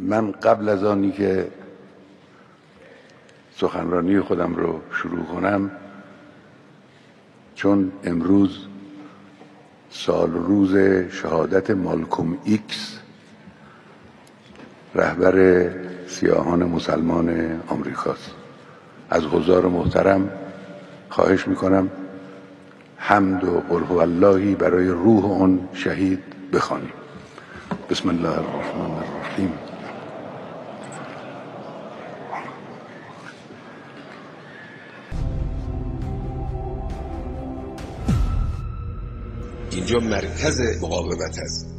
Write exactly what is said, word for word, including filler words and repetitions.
من قبل از آنی که سخنرانی خودم رو شروع کنم، چون امروز سال روز شهادت مالکوم ایکس رهبر سیاهان مسلمان آمریکاست، از حضار محترم خواهش میکنم حمد و قل هو اللهی برای روح اون شهید بخوانیم. بسم الله الرحمن الرحیم. اینجا مرکز مقاومت است.